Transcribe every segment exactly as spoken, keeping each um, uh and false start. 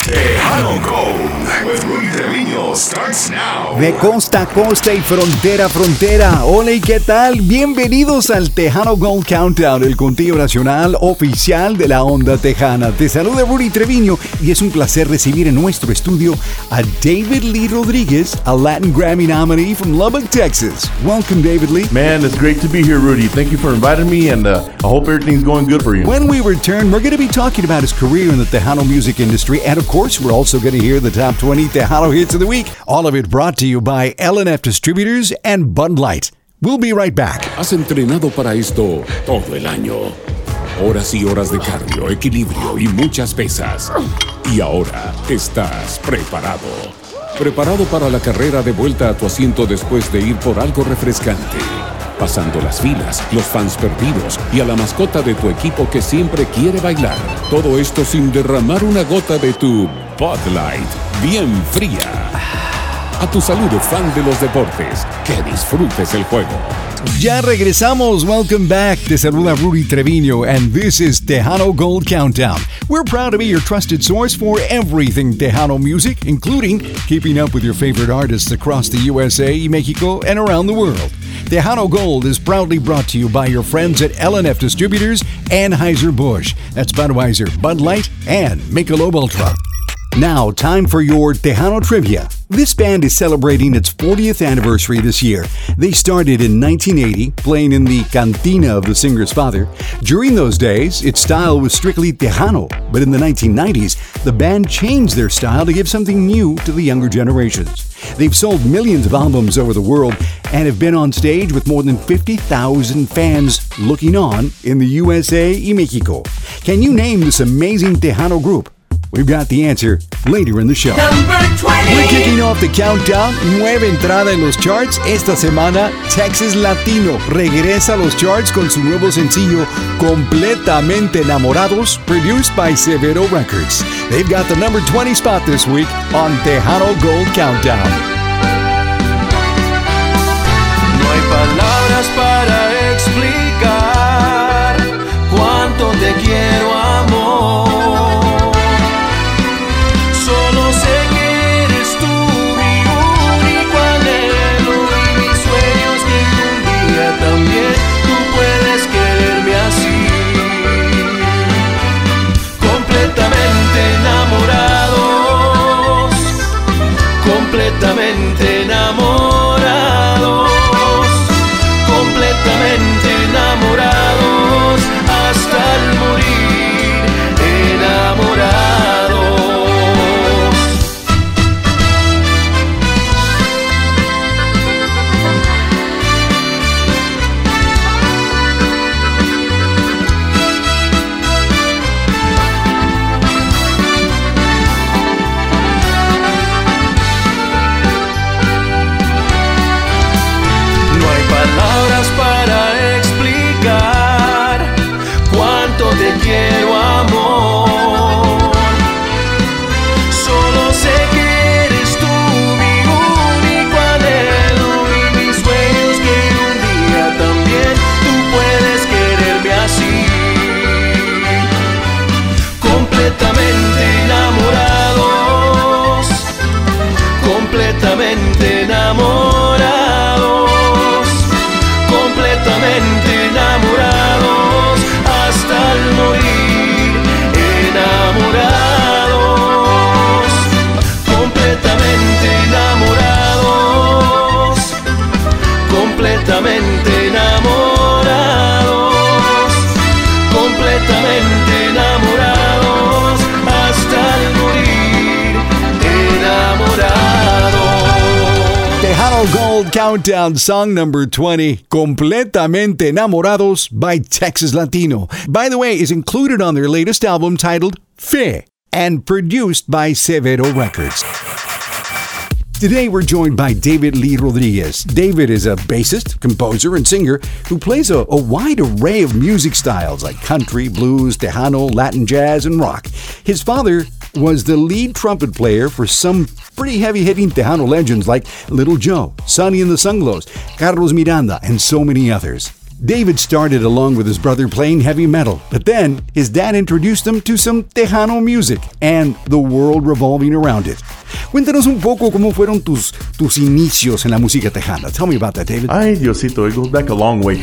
Tejano Gold with Rudy Treviño starts now. De costa a costa y frontera a frontera. Hola, ¿y qué tal? Bienvenidos al Tejano Gold Countdown, el conteo nacional oficial de la onda tejana. Te saluda Rudy Treviño y es un placer recibir en nuestro estudio a David Lee Rodríguez, a Latin Grammy nominee from Lubbock, Texas. Welcome, David Lee. Man, it's great to be here, Rudy. Thank you for inviting me, and uh, I hope everything's going good for you. When we return, we're going to be talking about his career in the Tejano music industry, and of course, we're also going to hear the top twenty Tejano hits of the week. All of it brought to you by L and F Distributors and Bud Light. We'll be right back. Has entrenado para esto todo el año. Horas y horas de cardio, equilibrio y muchas pesas. Y ahora estás preparado. Preparado para la carrera de vuelta a tu asiento después de ir por algo refrescante. Pasando las filas, los fans perdidos y a la mascota de tu equipo que siempre quiere bailar. Todo esto sin derramar una gota de tu Bud Light bien fría. A tu salud, fan de los deportes. Que disfrutes el juego. Ya regresamos. Welcome back. Te saluda Rudy Treviño, and this is Tejano Gold Countdown. We're proud to be your trusted source for everything Tejano music, including keeping up with your favorite artists across the U S A, Mexico, and around the world. Tejano Gold is proudly brought to you by your friends at L and F Distributors, Anheuser-Busch. That's Budweiser, Bud Light, and Michelob Ultra. Now, time for your Tejano Trivia. This band is celebrating its fortieth anniversary this year. They started in nineteen eighty, playing in the cantina of the singer's father. During those days, its style was strictly Tejano, but in the nineteen nineties, the band changed their style to give something new to the younger generations. They've sold millions of albums over the world and have been on stage with more than fifty thousand fans looking on in the U S A y Mexico. Can you name this amazing Tejano group? We've got the answer later in the show. Number twenty. We're kicking off the countdown. Nueva entrada en los charts. Esta semana, Texas Latino regresa a los charts con su nuevo sencillo, Completamente Enamorados, produced by Severo Records. They've got the number twenty spot this week on Tejano Gold Countdown. No hay palabras para explicar cuánto te quiero, amor. Completamente enamorados, completamente enamorados, hasta el morir, enamorados. Palabras para explicar cuánto te quiero, amor. Solo sé que eres tú mi único anhelo y mis sueños, que un día también tú puedes quererme así. Completamente enamorados, completamente enamorados. Completamente enamorados, hasta el morir, enamorados. Completamente enamorados, completamente enamorados, completamente enamorados, hasta el morir, enamorados. Tejano Gold Countdown, song number twenty, Completamente Enamorados by Texas Latino. By the way, is included on their latest album titled Fe and produced by Severo Records. Today we're joined by David Lee Rodríguez. David is a bassist, composer, and singer who plays a, a wide array of music styles like country, blues, Tejano, Latin jazz, and rock. His father was the lead trumpet player for some pretty heavy-hitting Tejano legends like Little Joe, Sonny and the Sunglows, Carlos Miranda, and so many others. David started along with his brother playing heavy metal, but then his dad introduced him to some Tejano music and the world revolving around it. Cuéntanos un poco cómo fueron tus, tus inicios en la música tejana. Tell me about that, David. Ay, Diosito, it goes back a long way.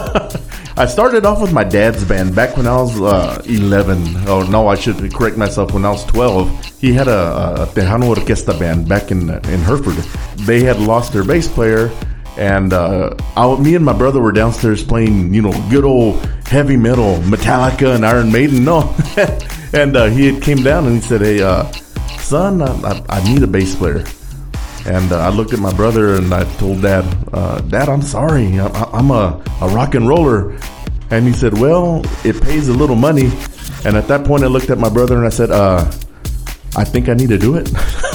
I started off with my dad's band back when I was uh, eleven. Oh, no, I should correct myself. When I was twelve, he had a, a Tejano Orquesta band back in in Hereford. They had lost their bass player, and uh, I, me and my brother were downstairs playing, you know, good old heavy metal, Metallica and Iron Maiden. No, and uh, he had came down and he said, "Hey, uh, son, I, I, I need a bass player." And uh, I looked at my brother and I told Dad, uh, Dad, I'm sorry. I, I'm a, a rock and roller. And he said, well, it pays a little money. And at that point, I looked at my brother and I said, uh, I think I need to do it.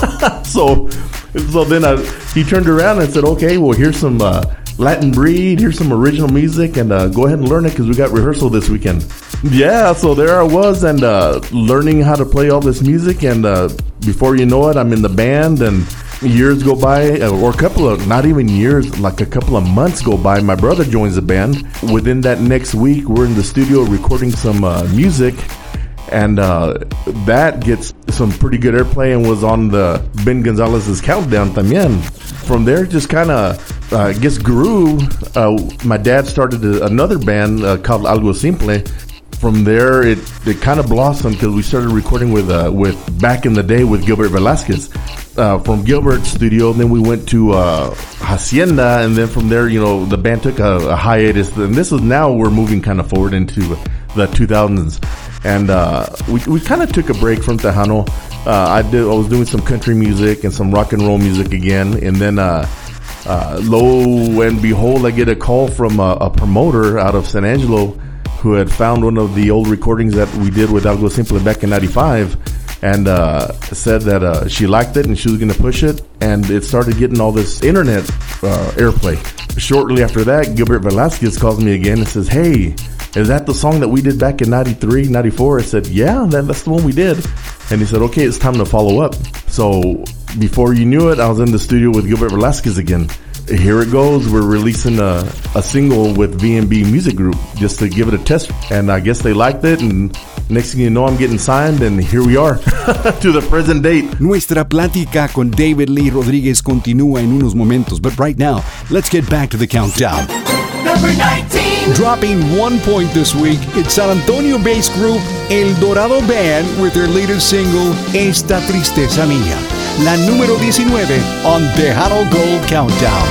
so so then I, he turned around and said, okay, well, here's some uh, Latin Breed. Here's some original music. And uh, go ahead and learn it because we got rehearsal this weekend. Yeah, so there I was and uh, learning how to play all this music. And uh, before you know it, I'm in the band and years go by, or a couple of, not even years, like a couple of months go by, my brother joins the band. Within that next week, we're in the studio recording some uh, music, and uh, that gets some pretty good airplay and was on the Ben Gonzalez's Countdown también. From there, just kind of, uh, I guess, grew. Uh, my dad started a, another band uh, called Algo Simple. From there, it, it kind of blossomed because we started recording with, uh, with back in the day with Gilbert Velasquez. Uh, from Gilbert's studio, then we went to uh, Hacienda, and then from there, you know, the band took a, a hiatus. And this is now we're moving kind of forward into the two thousands, and uh, we we kind of took a break from Tejano. Uh, I did I was doing some country music and some rock and roll music again, and then uh, uh, lo and behold, I get a call from a, a promoter out of San Angelo who had found one of the old recordings that we did with Algo Simple back in ninety-five. And uh, said that uh, she liked it and she was going to push it, and it started getting all this internet uh, airplay. Shortly after that, Gilbert Velasquez calls me again and says, hey, is that the song that we did back in ninety-three, ninety-four? I said, yeah, that, that's the one we did. And he said, okay, it's time to follow up. So before you knew it, I was in the studio with Gilbert Velasquez again. Here it goes. We're releasing a, a single with V and B Music Group just to give it a test. And I guess they liked it. And next thing you know, I'm getting signed. And here we are to the present date. Nuestra plática con David Lee Rodríguez continúa en unos momentos. But right now, let's get back to the countdown. Number nineteen. Dropping one point this week, it's San Antonio-based group El Dorado Band with their latest single, Esta Tristeza Mía. La número diecinueve on Tejano Gold Countdown.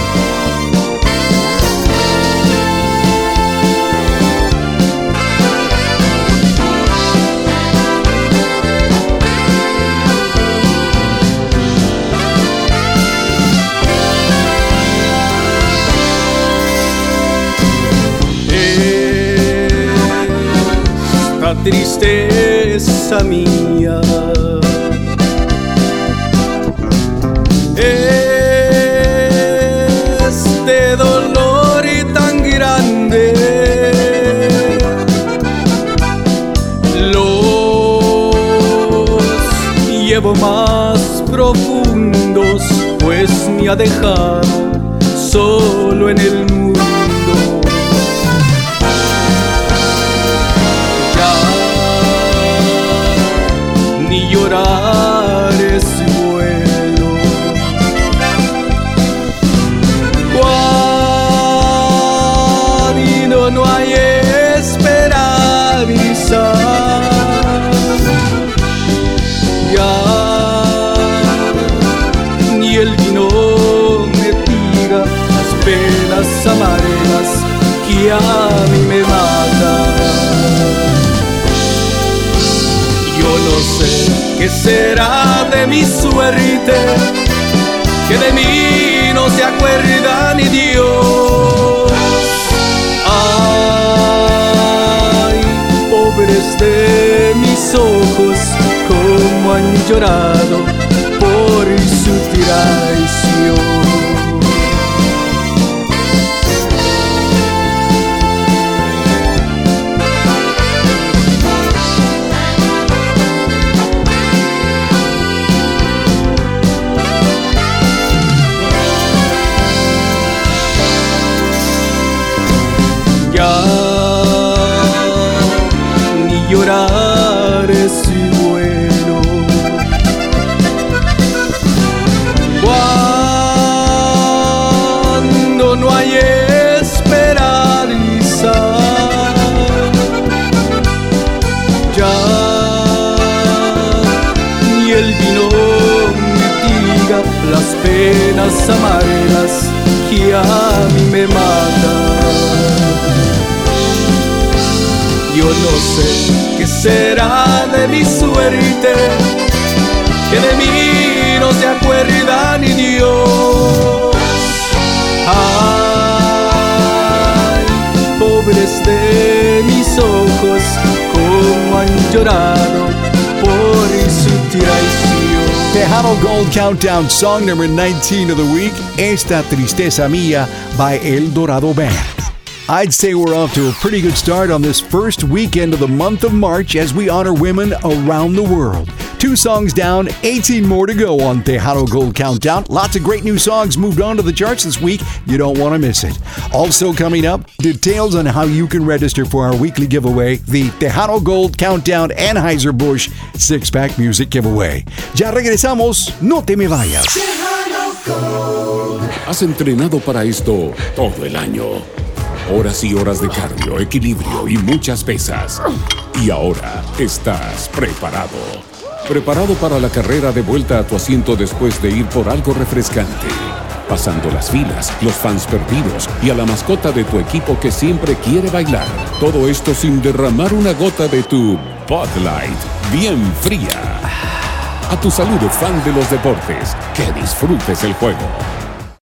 Esta tristeza mía, este dolor tan grande, los llevo más profundos, pues me ha dejado solo en el mundo. Ya ni llorar es bueno. Cuando no hay esperanza, ya ni el vino me tira las penas amargas que a mí me matan. Yo no sé qué será de mi suerte, que de mí no se acuerda ni Dios. Ay, pobres de mis ojos, cómo han llorado por su traición. Ya las penas amargas que a mí me matan. Yo no sé qué será de mi suerte, que de mí no se acuerda ni Dios. Ay, pobres de mis ojos, cómo han llorado por su traición. Tejano Gold Countdown, song number nineteen of the week, Esta Tristeza Mía by El Dorado Band. I'd say we're off to a pretty good start on this first weekend of the month of March as we honor women around the world. Two songs down, eighteen more to go on Tejano Gold Countdown. Lots of great new songs moved on to the charts this week. You don't want to miss it. Also coming up, details on how you can register for our weekly giveaway, the Tejano Gold Countdown Anheuser-Busch six-pack music giveaway. Ya regresamos, no te me vayas. Has entrenado para esto todo el año. Horas y horas de cardio, equilibrio y muchas pesas. Y ahora estás preparado. Preparado para la carrera de vuelta a tu asiento después de ir por algo refrescante. Pasando las filas, los fans perdidos y a la mascota de tu equipo que siempre quiere bailar. Todo esto sin derramar una gota de tu Bud Light bien fría. A tu salud, fan de los deportes, que disfrutes el juego.